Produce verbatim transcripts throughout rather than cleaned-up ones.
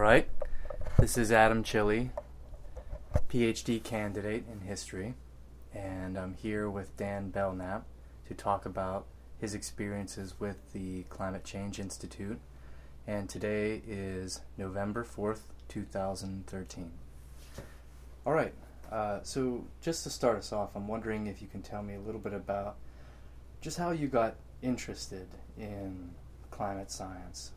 right. This is Adam Chili, PhD candidate in history, and I'm here with Dan Belknap to talk about his experiences with the Climate Change Institute. And today is November fourth, two thousand thirteen. All right. Uh, so just to start us off, I'm wondering if you can tell me a little bit about just how you got interested in climate science.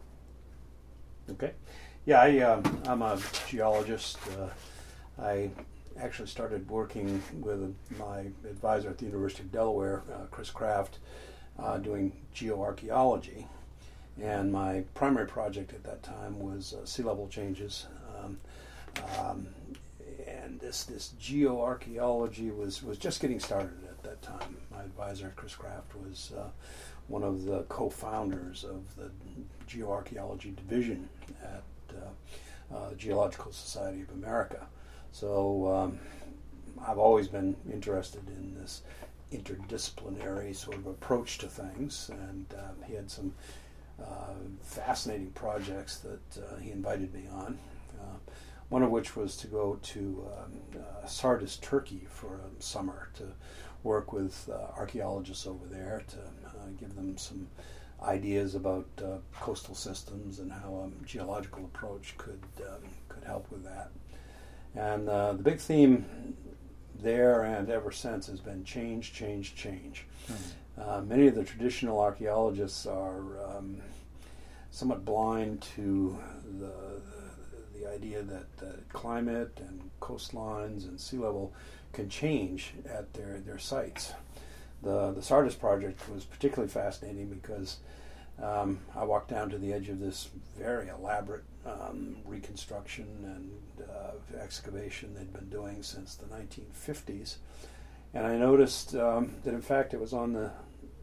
Okay. Yeah, I, um, I'm a geologist. Uh, I actually started working with my advisor at the University of Delaware, uh, Chris Kraft, uh, doing geoarchaeology. And my primary project at that time was uh, sea level changes. Um, um, and this, this geoarchaeology was, was just getting started at that time. My advisor, Chris Kraft, was uh, one of the co-founders of the geoarchaeology division at uh, uh, Geological Society of America. So um, I've always been interested in this interdisciplinary sort of approach to things, and uh, he had some uh, fascinating projects that uh, he invited me on. Uh, one of which was to go to um, uh, Sardis, Turkey for a summer to work with uh, archaeologists over there to uh, give them some ideas about uh, coastal systems and how a geological approach could um, could help with that. And uh, the big theme there and ever since has been change, change, change. Mm-hmm. Uh, many of the traditional archaeologists are um, somewhat blind to the, the, the idea that uh, climate and coastlines and sea level can change at their, their sites. The the Sardis project was particularly fascinating because um, I walked down to the edge of this very elaborate um, reconstruction and uh, excavation they'd been doing since the nineteen fifties, and I noticed um, that in fact it was on the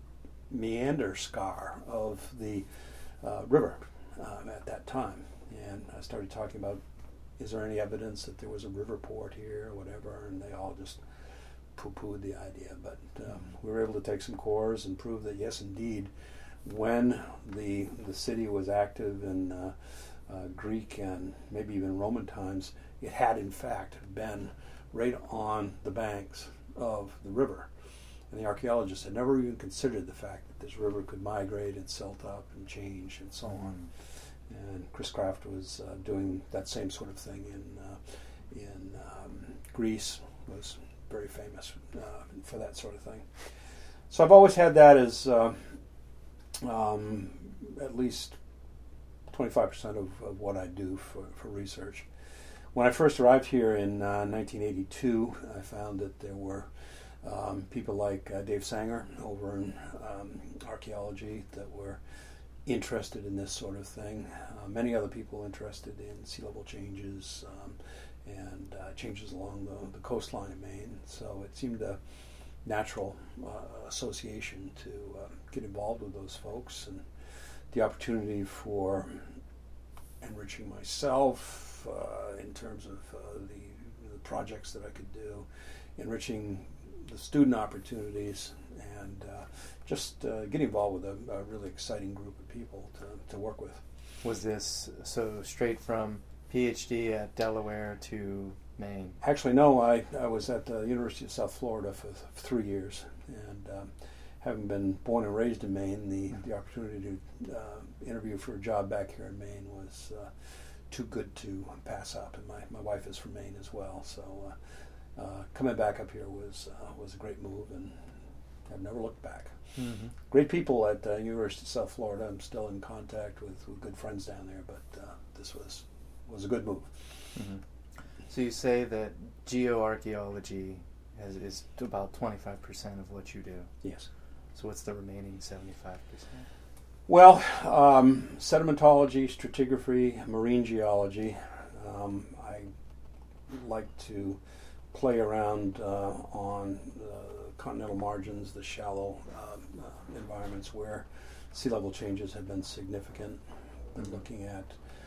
meander scar of the uh, river um, at that time, and I started talking about, is there any evidence that there was a river port here or whatever, and they all just poo-pooed the idea, but um, we were able to take some cores and prove that yes, indeed, when the the city was active in uh, uh, Greek and maybe even Roman times, it had in fact been right on the banks of the river, and the archaeologists had never even considered the fact that this river could migrate and silt up and change and so mm-hmm. on. And Chris Kraft was uh, doing that same sort of thing in uh, in um, Greece. Was very famous uh, for that sort of thing. So I've always had that as uh, um, at least twenty-five percent of, of what I do for, for research. When I first arrived here in uh, nineteen eighty-two, I found that there were um, people like uh, Dave Sanger over in um, archaeology that were interested in this sort of thing. Uh, many other people interested in sea level changes, um, and uh, changes along the, the coastline of Maine. So it seemed a natural uh, association to uh, get involved with those folks, and the opportunity for enriching myself uh, in terms of uh, the, the projects that I could do, enriching the student opportunities, and uh, just uh, getting involved with a, a really exciting group of people to, to work with. Was this so straight from PhD at Delaware to Maine? Actually, no. I, I was at the University of South Florida for, for three years, and um, having been born and raised in Maine, the, the opportunity to uh, interview for a job back here in Maine was uh, too good to pass up. And my, my wife is from Maine as well, so uh, uh, coming back up here was uh, was a great move, and I've never looked back. Mm-hmm. Great people at the uh, University of South Florida. I'm still in contact with, with good friends down there, but uh, this was was a good move. Mm-hmm. So you say that geoarchaeology has, is about twenty-five percent of what you do. Yes. So what's the remaining seventy-five percent? Well, um, sedimentology, stratigraphy, marine geology. Um, I like to play around uh, on the continental margins, the shallow uh, uh, environments where sea level changes have been significant. Been mm-hmm. looking at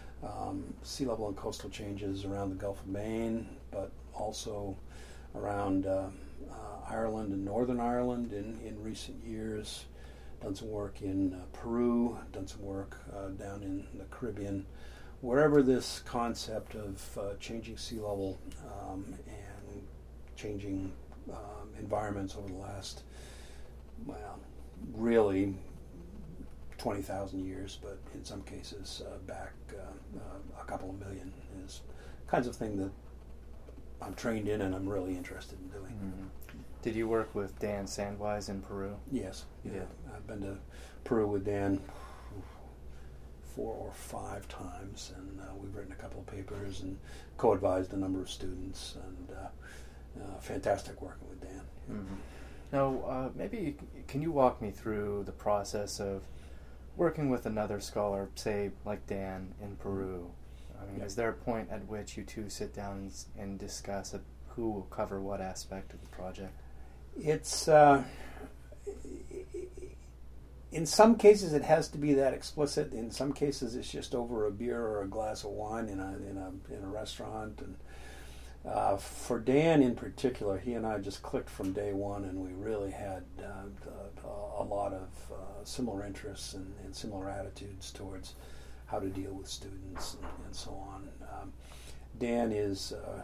Um, sea level and coastal changes around the Gulf of Maine, but also around uh, uh, Ireland and Northern Ireland in, in recent years. Done some work in uh, Peru, done some work uh, down in the Caribbean wherever this concept of uh, changing sea level um, and changing um, environments over the last, well, really twenty thousand years, but in some cases uh, back uh, uh, a couple of million, is kinds of thing that I'm trained in and I'm really interested in doing. Mm-hmm. Did you work with Dan Sandwise in Peru? Yes. You yeah. did? I've been to Peru with Dan four or five times, and uh, we've written a couple of papers and co-advised a number of students, and uh, uh, fantastic working with Dan. Mm-hmm. Now, uh, maybe can you walk me through the process of working with another scholar, say like Dan in Peru? I mean, Yeah. is there a point at which you two sit down and, s- and discuss a, who will cover what aspect of the project? It's uh, in some cases it has to be that explicit. In some cases it's just over a beer or a glass of wine in a in a in a restaurant. And uh, for Dan in particular, he and I just clicked from day one, and we really had uh, a, a lot of uh, similar interests and, and similar attitudes towards how to deal with students and, and so on. Um, Dan is uh,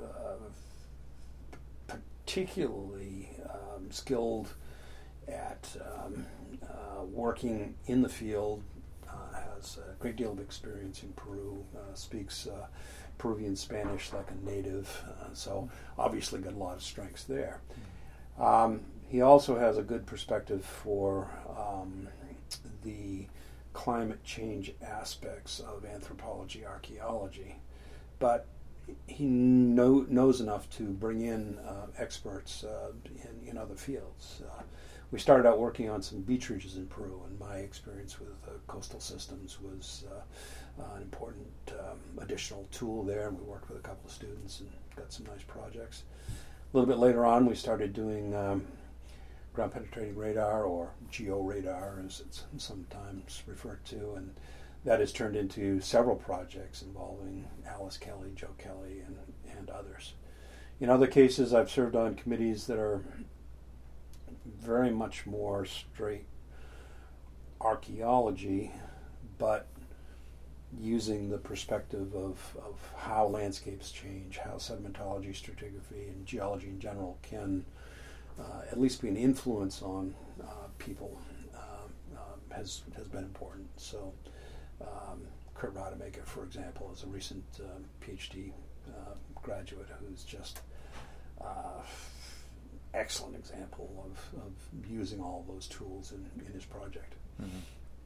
uh, particularly um, skilled at um, uh, working in the field, uh, has a great deal of experience in Peru, uh, speaks uh, Peruvian Spanish like a native, uh, so obviously got a lot of strengths there. Um, he also has a good perspective for um, the climate change aspects of anthropology, archaeology, but he know, knows enough to bring in uh, experts uh, in, in other fields. Uh, we started out working on some beach ridges in Peru, and my experience with uh, coastal systems was uh, uh, an important um, additional tool there, and we worked with a couple of students and got some nice projects. A little bit later on, we started doing um, ground penetrating radar, or georadar as it's sometimes referred to, and that has turned into several projects involving Alice Kelly, Joe Kelly, and, and others. In other cases, I've served on committees that are very much more straight archaeology, but using the perspective of, of how landscapes change, how sedimentology, stratigraphy, and geology in general can uh, at least be an influence on uh, people uh, uh, has has been important. So um, Kurt Rademacher, for example, is a recent um, PhD uh, graduate who's just uh, excellent example of, of using all those tools in, in his project. Mm-hmm.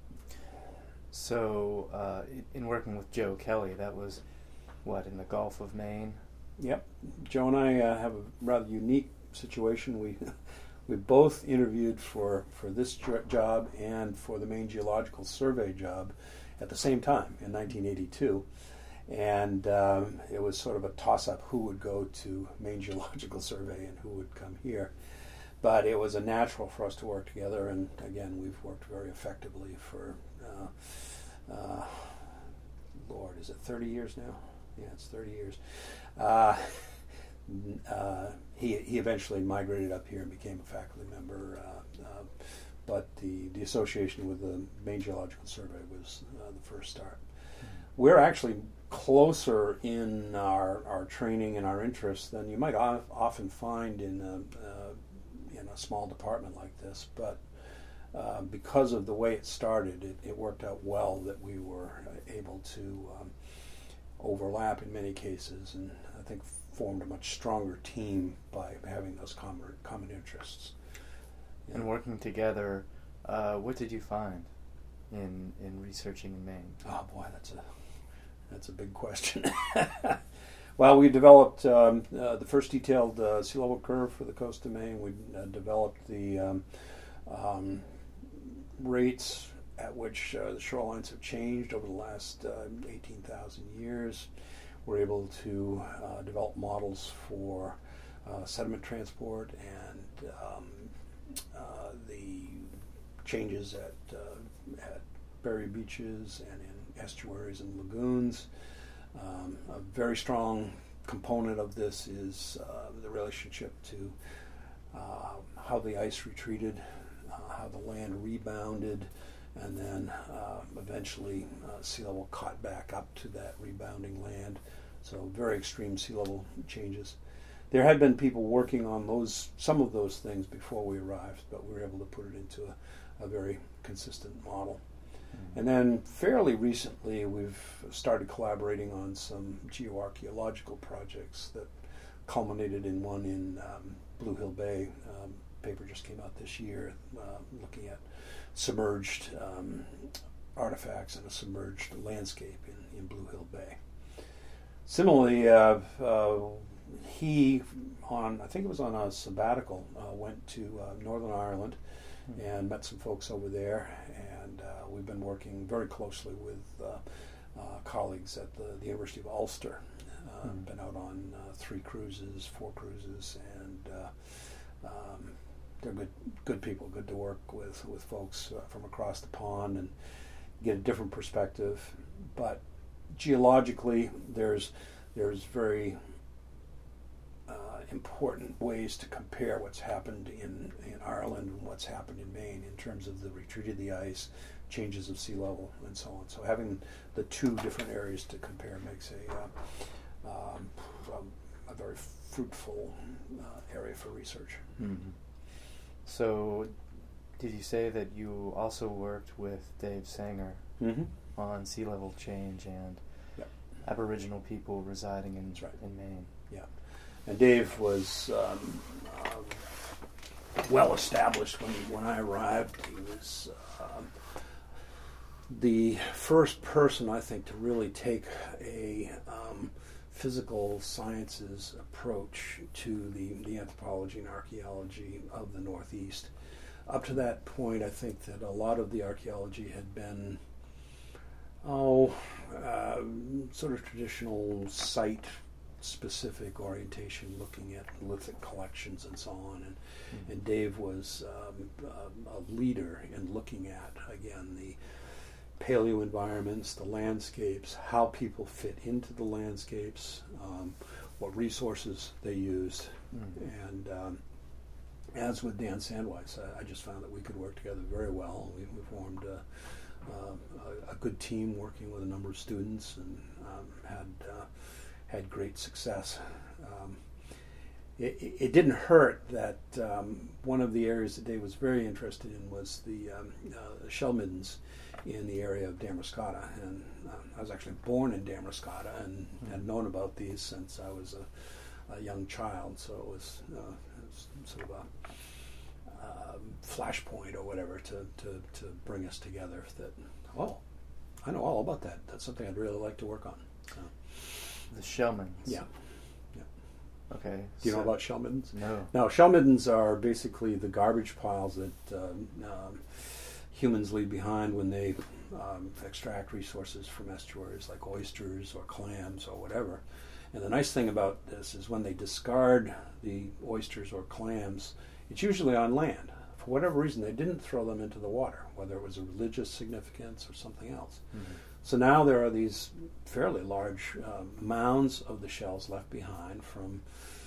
So, uh, in working with Joe Kelly, that was, what, in the Gulf of Maine? Yep. Joe and I uh, have a rather unique situation. We we both interviewed for, for this jo- job and for the Maine Geological Survey job at the same time in nineteen eighty-two. And um, it was sort of a toss-up who would go to Maine Geological Survey and who would come here. But it was a natural for us to work together, and again, we've worked very effectively for, uh, uh, Lord, is it thirty years now? Yeah, it's thirty years. Uh, uh, he he eventually migrated up here and became a faculty member, uh, uh, but the, the association with the Maine Geological Survey was uh, the first start. We're actually closer in our, our training and our interests than you might of, often find in a, uh, in a small department like this, but uh, because of the way it started, it, it worked out well that we were able to um, overlap in many cases, and I think formed a much stronger team by having those common, common interests. Yeah. And working together, uh, what did you find in in researching in Maine? Oh boy, that's a that's a big question. Well, we developed um, uh, the first detailed uh, sea level curve for the coast of Maine. We uh, developed the um, um, rates at which uh, the shorelines have changed over the last uh, eighteen thousand years. We're able to uh, develop models for uh, sediment transport and um, uh, the changes at, uh, at barrier beaches and in estuaries and lagoons. Um, a very strong component of this is uh, the relationship to uh, how the ice retreated, uh, how the land rebounded, and then uh, eventually uh, sea level caught back up to that rebounding land. So very extreme sea level changes. There had been people working on those, some of those things before we arrived, but we were able to put it into a, a very consistent model. Mm-hmm. And then fairly recently, we've started collaborating on some geoarchaeological projects that culminated in one in um, Blue Hill Bay. Um, paper just came out this year uh, looking at submerged um, artifacts in a submerged landscape in, in Blue Hill Bay. Similarly, uh, uh, he, on I think it was on a sabbatical, uh, went to uh, Northern Ireland mm-hmm. and met some folks over there, and uh, we've been working very closely with uh, uh, colleagues at the, the University of Ulster. Uh, mm-hmm. Been out on uh, three cruises, four cruises, and uh, um, they're good good people, good to work with, with folks uh, from across the pond and get a different perspective. But geologically, there's there's very uh, important ways to compare what's happened in, in Ireland and what's happened in Maine in terms of the retreat of the ice, changes of sea level, and so on. So having the two different areas to compare makes a uh, um, a, a very fruitful uh, area for research. Mm-hmm. So, did you say that you also worked with Dave Sanger mm-hmm. on sea level change and yep. Aboriginal people residing in That's right. in Maine? Yeah, and Dave was um, uh, well established when when I arrived. He was um, the first person, I think, to really take a um, physical sciences approach to the, the anthropology and archaeology of the Northeast. Up to that point, I think that a lot of the archaeology had been, oh, uh, sort of traditional site-specific orientation, looking at lithic collections and so on. And, mm-hmm. and Dave was um, a, a leader in looking at, again, the paleo environments, the landscapes, how people fit into the landscapes, um, what resources they used. Mm-hmm. And um, as with Dan Sandweiss, I, I just found that we could work together very well. We, we formed a, a, a good team working with a number of students and um, had uh, had great success. Um, it, it didn't hurt that um, one of the areas that Dave was very interested in was the um, uh, shell middens in the area of Damariscotta, and uh, I was actually born in Damariscotta and mm-hmm. had known about these since I was a, a young child, so it was, uh, it was sort of a uh, flashpoint or whatever to, to, to bring us together that, oh, I know all about that. That's something I'd really like to work on. So. The shell middens. Yeah. yeah. Okay. Do you so know about shell middens? No. No, shell middens are basically the garbage piles that um, um, humans leave behind when they um, extract resources from estuaries like oysters or clams or whatever. And the nice thing about this is when they discard the oysters or clams, it's usually on land. For whatever reason, they didn't throw them into the water, whether it was a religious significance or something else. Mm-hmm. So now there are these fairly large uh, mounds of the shells left behind from,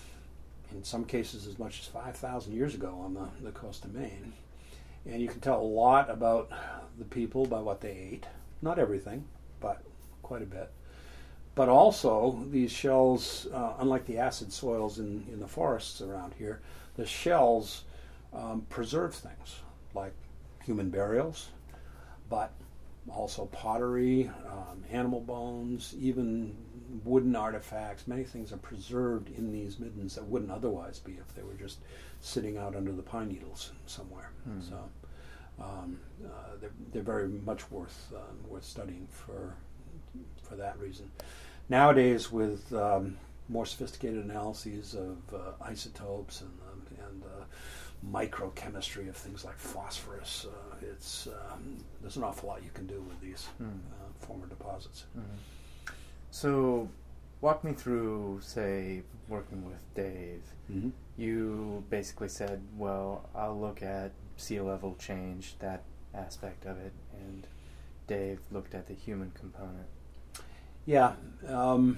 in some cases, as much as five thousand years ago on the, the coast of Maine. And you can tell a lot about the people by what they ate. Not everything, but quite a bit. But also, these shells, uh, unlike the acid soils in, in the forests around here, the shells um, preserve things, like human burials, but also pottery, um, animal bones, even wooden artifacts. Many things are preserved in these middens that wouldn't otherwise be if they were just sitting out under the pine needles somewhere. Mm. So um, uh, they're, they're very much worth uh, worth studying for for that reason. Nowadays, with um, more sophisticated analyses of uh, isotopes and uh, and uh, microchemistry of things like phosphorus, uh, it's um, there's an awful lot you can do with these mm. uh, former deposits. Mm-hmm. So, walk me through, say, working with Dave. Mm-hmm. You basically said, well, I'll look at sea level change, that aspect of it, and Dave looked at the human component. Yeah. Um,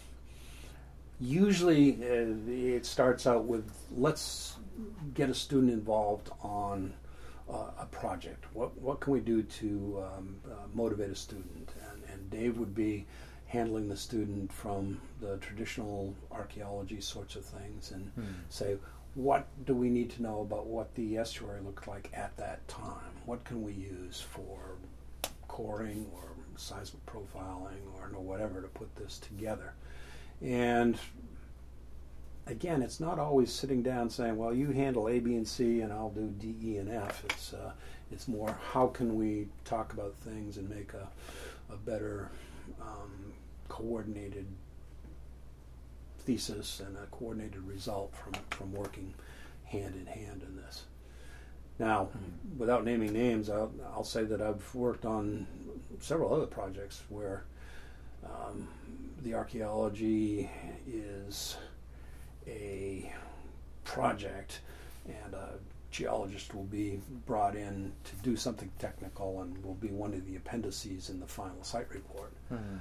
usually uh, it starts out with, let's get a student involved on uh, a project? What what can we do to um, uh, motivate a student? And, and Dave would be handling the student from the traditional archaeology sorts of things and Hmm. say, what do we need to know about what the estuary looked like at that time? What can we use for coring or seismic profiling or no, whatever to put this together? And again, it's not always sitting down saying, well, you handle A, B, and C, and I'll do D, E, and F. It's uh, it's more, how can we talk about things and make a, a better um, coordinated thesis and a coordinated result from, from working hand in hand in this. Now, mm-hmm. without naming names, I'll, I'll say that I've worked on several other projects where um, the archaeology is a project and a geologist will be brought in to do something technical and will be one of the appendices in the final site report. Mm-hmm.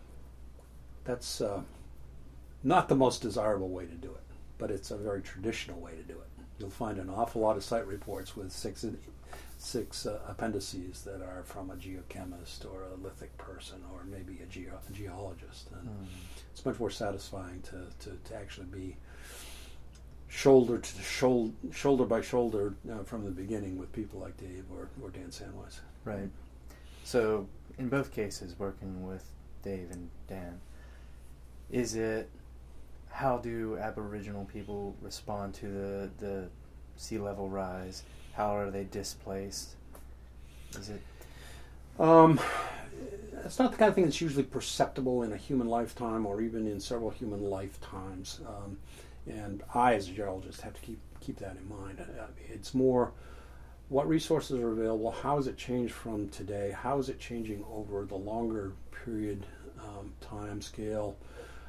That's uh, not the most desirable way to do it, but it's a very traditional way to do it. You'll find an awful lot of site reports with six six uh, appendices that are from a geochemist or a lithic person or maybe a, geo- a geologist. And mm. it's much more satisfying to, to, to actually be shoulder to shoulder, shoulder by shoulder uh, from the beginning with people like Dave or, or Dan Sandweiss. Right. So in both cases, working with Dave and Dan, is it, how do Aboriginal people respond to the, the sea level rise? How are they displaced? Is it? Um, it's not the kind of thing that's usually perceptible in a human lifetime or even in several human lifetimes. Um, and I, as a geologist, have to keep keep that in mind. Uh, it's more, what resources are available? How has it changed from today? How is it changing over the longer period um, time scale?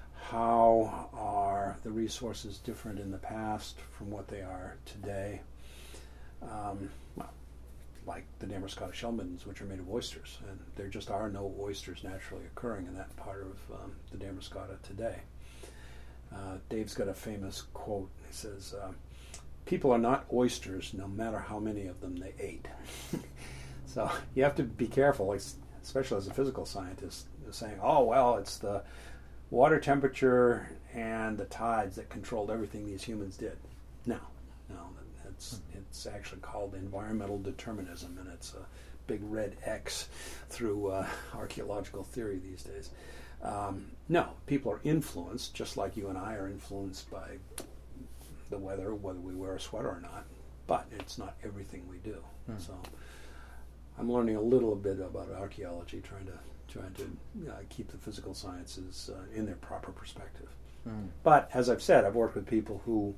How are the resources different in the past from what they are today? Um, well, like the Damariscotta shell middens, which are made of oysters, and there just are no oysters naturally occurring in that part of um, the Damariscotta today. Uh, Dave's got a famous quote. He says, uh, "People are not oysters, no matter how many of them they ate." So you have to be careful, especially as a physical scientist, saying, "Oh well, it's the water temperature and the tides that controlled everything these humans did." No, no, it's it's actually called environmental determinism, and it's a big red X through uh, archaeological theory these days. Um, no, people are influenced, just like you and I are influenced by the weather, whether we wear a sweater or not, but it's not everything we do. Mm. So I'm learning a little bit about archaeology, trying to trying to uh, keep the physical sciences uh, in their proper perspective. Mm. But as I've said, I've worked with people who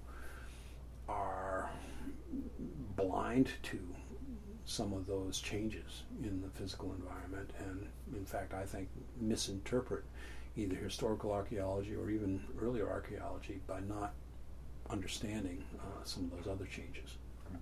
are blind to some of those changes in the physical environment, and in fact I think misinterpret either historical archaeology or even earlier archaeology by not understanding uh, some of those other changes.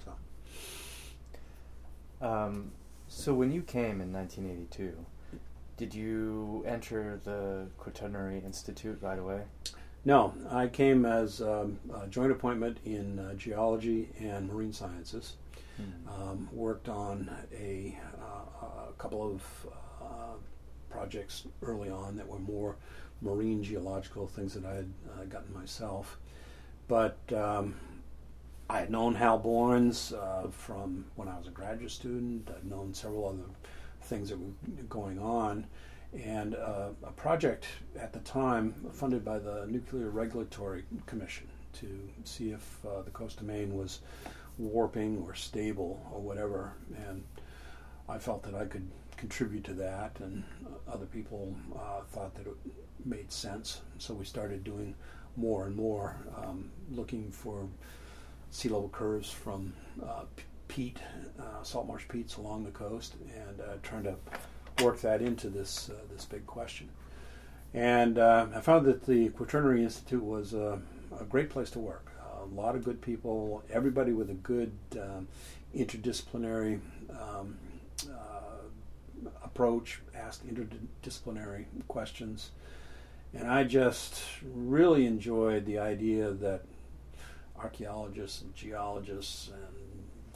So. Um, so when you came in nineteen eighty-two, did you enter the Quaternary Institute right away? No, I came as um, a joint appointment in uh, geology and marine sciences. Mm-hmm. Um, worked on a, uh, a couple of uh, projects early on that were more marine geological things that I had uh, gotten myself. But um, I had known Hal Borns uh, from when I was a graduate student. I'd known several other things that were going on. And uh, a project at the time funded by the Nuclear Regulatory Commission to see if uh, the coast of Maine was warping or stable or whatever. And I felt that I could contribute to that, and uh, other people uh, thought that it made sense. So we started doing more and more, um, looking for sea level curves from uh, peat, uh, salt marsh peats along the coast, and uh, trying to work that into this uh, this big question. And uh, I found that the Quaternary Institute was uh, a great place to work. Uh, a lot of good people, everybody with a good um, interdisciplinary um, uh, approach, asked interdisciplinary questions. And I just really enjoyed the idea that archaeologists and geologists and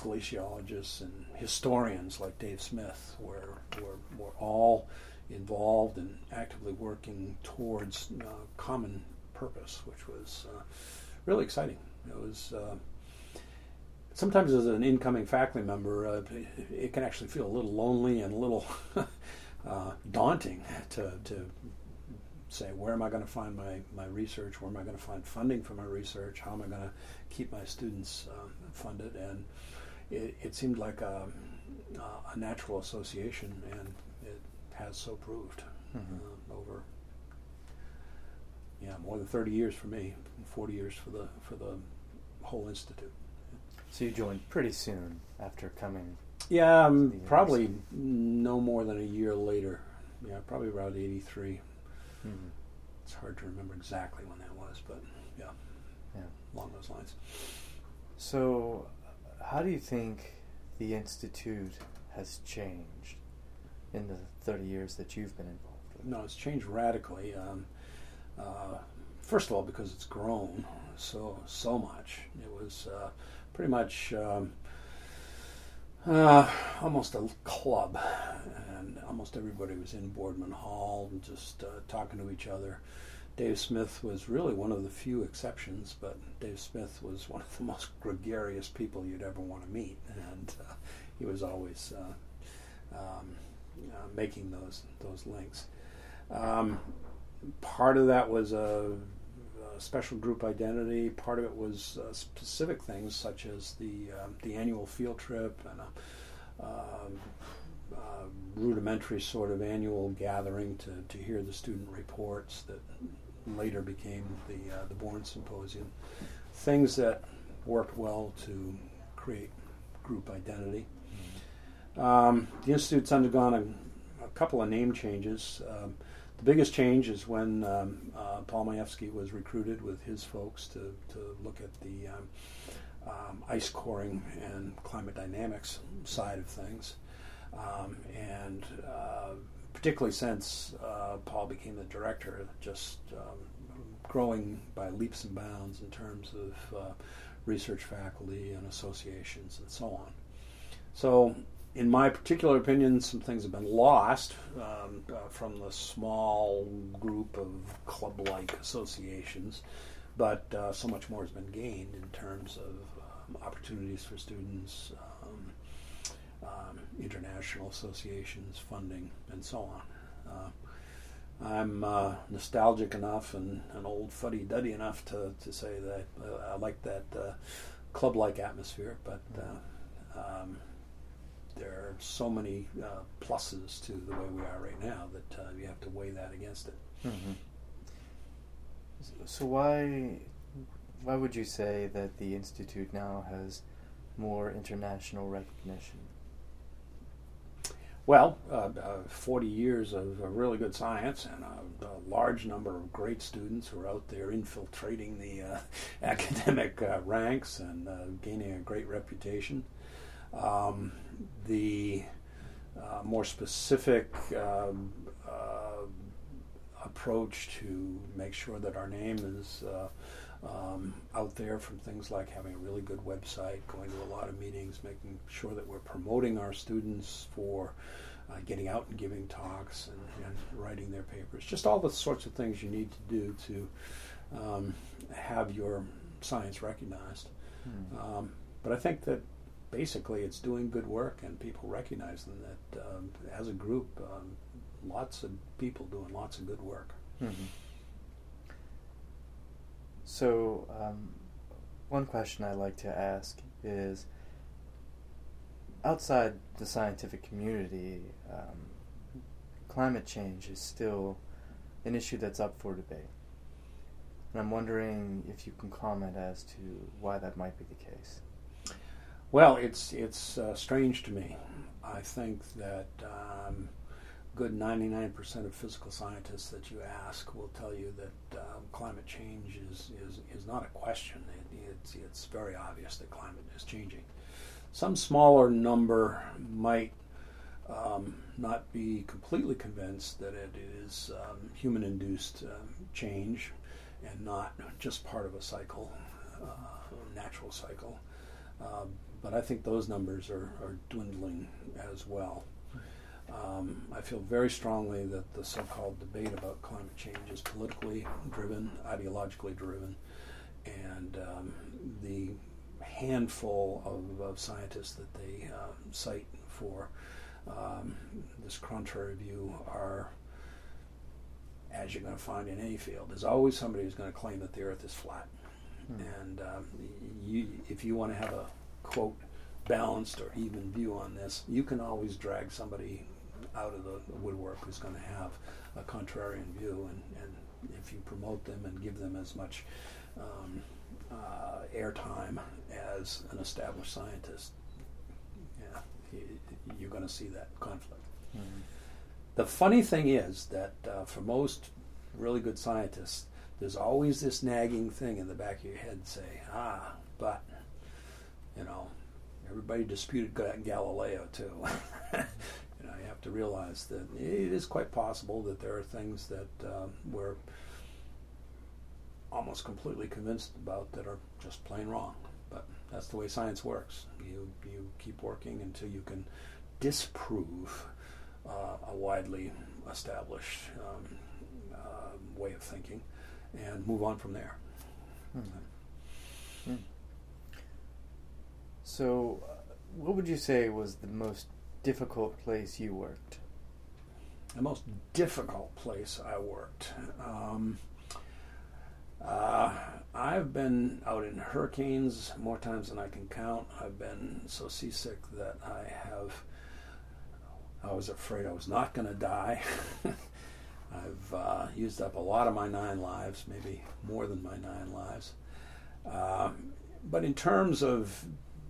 glaciologists and historians like Dave Smith were, were, were all involved and actively working towards uh, common purpose, which was uh, really exciting. It was uh, sometimes as an incoming faculty member, uh, it, it can actually feel a little lonely and a little uh, daunting to, to say, where am I going to find my, my research? Where am I going to find funding for my research? How am I going to keep my students uh, funded? And it, it seemed like a, a natural association, and it has so proved mm-hmm. uh, over yeah more than thirty years for me, forty years for the for the whole institute. So you joined pretty soon after coming. Yeah, um, probably no more than a year later. Yeah, probably around eighty-three. Mm-hmm. It's hard to remember exactly when that was, but yeah, yeah, along those lines. So, how do you think the Institute has changed in the thirty years that you've been involved with? No, it's changed radically. Um, uh, first of all, because it's grown so so much. It was uh, pretty much um, uh, almost a club, and almost everybody was in Boardman Hall and just uh, talking to each other. Dave Smith was really one of the few exceptions, but Dave Smith was one of the most gregarious people you'd ever want to meet, and uh, he was always uh, um, uh, making those those links. Um, part of that was a, a special group identity. Part of it was uh, specific things such as the uh, the annual field trip and a um, uh, rudimentary sort of annual gathering to, to hear the student reports that later became the uh, the Bourne Symposium. Things that worked well to create group identity. Mm-hmm. Um, the Institute's undergone a, a couple of name changes. Um, the biggest change is when um, uh, Paul Majewski was recruited with his folks to, to look at the um, um, ice coring and climate dynamics side of things. Um, and uh, particularly since uh, Paul became the director, just um, growing by leaps and bounds in terms of uh, research faculty and associations and so on. So, in my particular opinion, some things have been lost um, uh, from the small group of club-like associations, but uh, so much more has been gained in terms of um, opportunities for students, um, Um, international associations, funding, and so on. Uh, I'm uh, nostalgic enough and an old fuddy-duddy enough to, to say that uh, I like that uh, club-like atmosphere, but uh, um, there are so many uh, pluses to the way we are right now that uh, you have to weigh that against it. Mm-hmm. So why why would you say that the Institute now has more international recognition? Well, uh, uh, forty years of uh, really good science and a, a large number of great students who are out there infiltrating the uh, academic uh, ranks and uh, gaining a great reputation. Um, the uh, more specific um, uh, approach to make sure that our name is uh, um, out there, from things like having a really good website, going to a lot of meetings, making sure that we're promoting our students for uh, getting out and giving talks and, and writing their papers. Just all the sorts of things you need to do to um, have your science recognized. Hmm. Um, but I think that basically it's doing good work and people recognize them, that um, as a group, um, lots of people doing lots of good work. Mm-hmm. So, um, one question I like to ask is, outside the scientific community, um, climate change is still an issue that's up for debate. And I'm wondering if you can comment as to why that might be the case. Well, it's it's uh, strange to me. I think that um, good ninety-nine percent of physical scientists that you ask will tell you that uh, climate change is, is, is not a question. It, it's, it's very obvious that climate is changing. Some smaller number might um, not be completely convinced that it is um, human-induced uh, change and not just part of a cycle, uh, natural cycle. Uh, but I think those numbers are, are dwindling as well. Um, I feel very strongly that the so-called debate about climate change is politically driven, ideologically driven, and um, the handful of, of scientists that they uh, cite for um, this contrary view are, as you're going to find in any field, there's always somebody who's going to claim that the Earth is flat. Hmm. And um, you, if you want to have a, quote, balanced or even view on this, you can always drag somebody out of the woodwork who's going to have a contrarian view, and, and if you promote them and give them as much um, uh, airtime as an established scientist, yeah, you, you're going to see that conflict. Mm-hmm. The funny thing is that uh, for most really good scientists, there's always this nagging thing in the back of your head say, ah, but, you know, everybody disputed Galileo too. You know, you have to realize that it is quite possible that there are things that uh, we're almost completely convinced about that are just plain wrong. But that's the way science works. You you keep working until you can disprove uh, a widely established um, uh, way of thinking and move on from there. Hmm. Hmm. So, uh, what would you say was the most difficult place you worked? The most difficult place I worked. Um, uh, I've been out in hurricanes more times than I can count. I've been so seasick that I have, I was afraid I was not going to die. I've uh, used up a lot of my nine lives, maybe more than my nine lives. Uh, but in terms of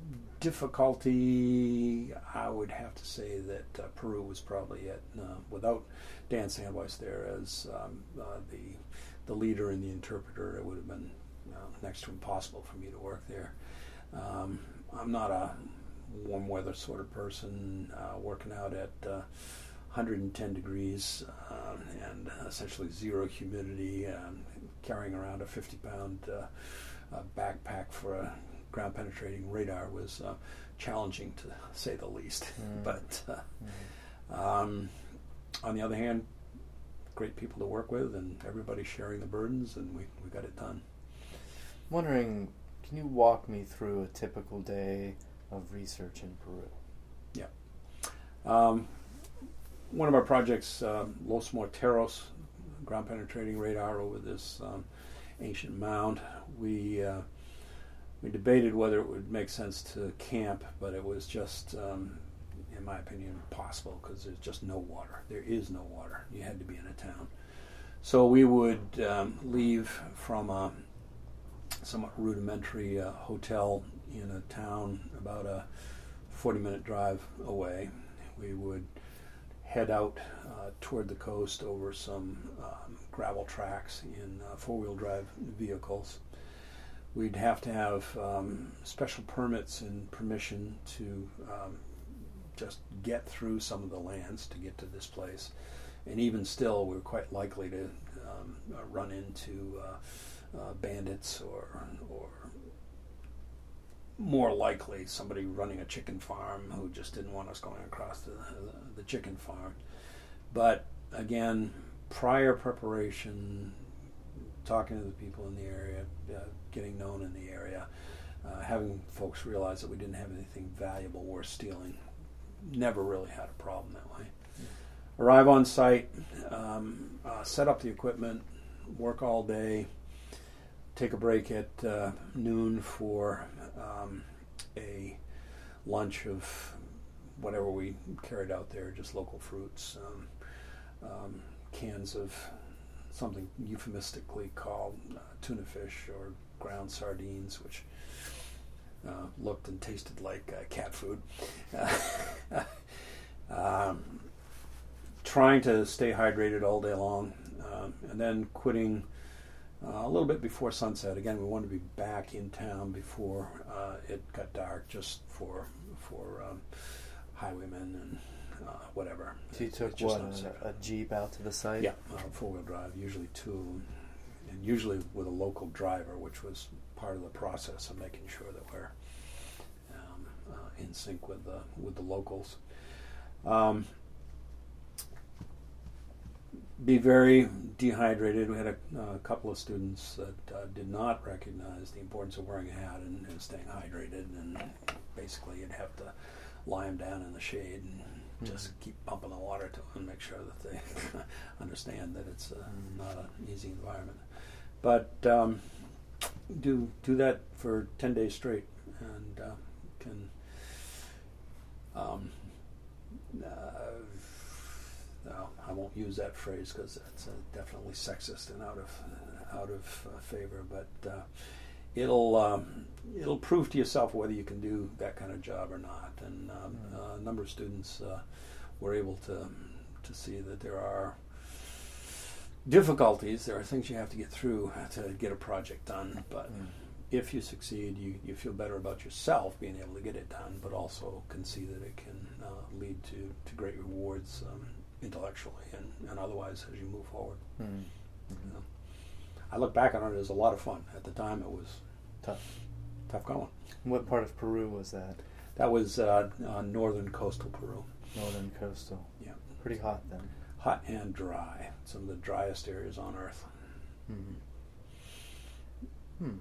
difficulty, I would have to say that uh, Peru was probably it. Uh, without Dan Sandweiss there as um, uh, the the leader and the interpreter, it would have been uh, next to impossible for me to work there. Um, I'm not a warm weather sort of person, uh, working out at uh, one hundred ten degrees uh, and essentially zero humidity, um, carrying around a fifty pound uh, uh, backpack for a ground penetrating radar was uh, challenging to say the least. Mm. But uh, mm. um, on the other hand, great people to work with and everybody sharing the burdens, and we, we got it done. Wondering, can you walk me through a typical day of research in Peru? Yeah. Um, one of our projects, uh, Los Morteros, ground penetrating radar over this um, ancient mound, we uh, We debated whether it would make sense to camp, but it was just, um, in my opinion, impossible because there's just no water. There is no water. You had to be in a town. So we would um, leave from a somewhat rudimentary uh, hotel in a town about a forty-minute drive away. We would head out uh, toward the coast over some um, gravel tracks in uh, four-wheel drive vehicles. We'd have to have um, special permits and permission to um, just get through some of the lands to get to this place. And even still, we were quite likely to um, uh, run into uh, uh, bandits or, or more likely somebody running a chicken farm who just didn't want us going across the, the, the chicken farm. But again, prior preparation, talking to the people in the area, uh, getting known in the area, uh, having folks realize that we didn't have anything valuable worth stealing, never really had a problem that way. Yeah. Arrive on site, um, uh, set up the equipment, work all day, take a break at uh, noon for um, a lunch of whatever we carried out there, just local fruits, um, um, cans of something euphemistically called uh, tuna fish or ground sardines, which uh, looked and tasted like uh, cat food. Uh, um, trying to stay hydrated all day long, um, and then quitting uh, a little bit before sunset. Again, we wanted to be back in town before uh, it got dark, just for for um, highwaymen and Uh, whatever. So you it's, took it's what, a, a Jeep out to the site? Yeah, uh, four-wheel drive, usually two, and usually with a local driver, which was part of the process of making sure that we're um, in sync with the with the locals. Um, be very dehydrated. We had a uh, couple of students that uh, did not recognize the importance of wearing a hat and, and staying hydrated, and basically you'd have to lie them down in the shade and mm-hmm. just keep pumping the water to them and make sure that they understand that it's uh, mm-hmm. not an easy environment. But um, do do that for ten days straight, and uh, can um, uh, no, I won't use that phrase because that's uh, definitely sexist and out of uh, out of uh, favor. But uh, it'll um, it'll prove to yourself whether you can do that kind of job or not. And um, mm-hmm. uh, a number of students uh, were able to to see that there are difficulties. There are things you have to get through to get a project done. But mm-hmm. if you succeed, you, you feel better about yourself being able to get it done, but also can see that it can uh, lead to, to great rewards um, intellectually and, and otherwise as you move forward. Mm-hmm. You know? I look back on it as a lot of fun. At the time, it was tough, tough going. What part of Peru was that? That was uh, uh, northern coastal Peru. Northern coastal. Yeah. Pretty hot then. Hot and dry. Some of the driest areas on Earth. Mm-hmm. Hmm.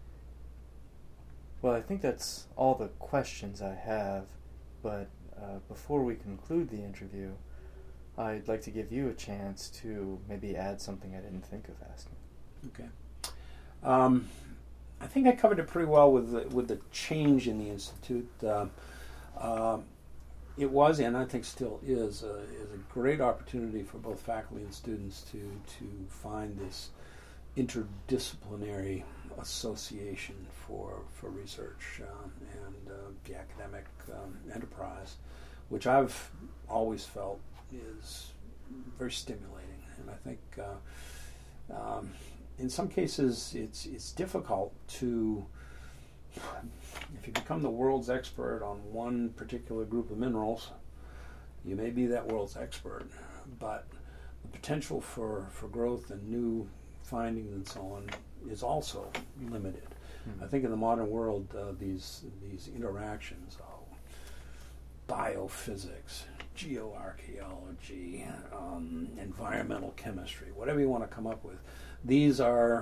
Well, I think that's all the questions I have, but uh, before we conclude the interview, I'd like to give you a chance to maybe add something I didn't think of asking. Okay. Um, I think I covered it pretty well with the, with the change in the Institute. Uh, uh, it was, and I think still is, a, is a great opportunity for both faculty and students to, to find this interdisciplinary association for for research um, and uh, the academic um, enterprise, which I've always felt is very stimulating. And I think uh, um, in some cases it's it's difficult to, if you become the world's expert on one particular group of minerals, you may be that world's expert, but the potential for, for growth and new findings and so on is also limited. Mm-hmm. I think in the modern world, uh, these these interactions, oh, biophysics, geoarchaeology, um, environmental chemistry, whatever you want to come up with, these are.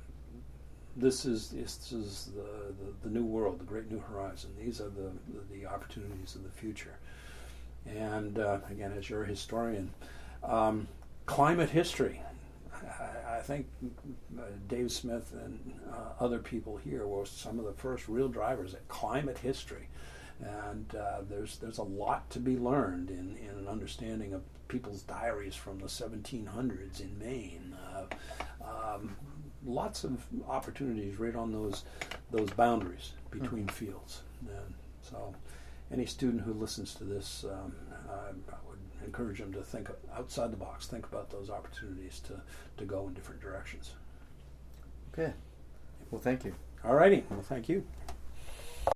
This is this is the, the, the new world, the great new horizon. These are the the, the opportunities of the future. And uh, again, as you're a historian, um, climate history. I think uh, Dave Smith and uh, other people here were some of the first real drivers at climate history, and uh, there's there's a lot to be learned in, in an understanding of people's diaries from the seventeen hundreds in Maine. Uh, um, lots of opportunities right on those those boundaries between mm-hmm. fields, and so any student who listens to this, um, I, I would encourage them to think outside the box, think about those opportunities to, to go in different directions. Okay. Well, thank you. All righty. Well, thank you.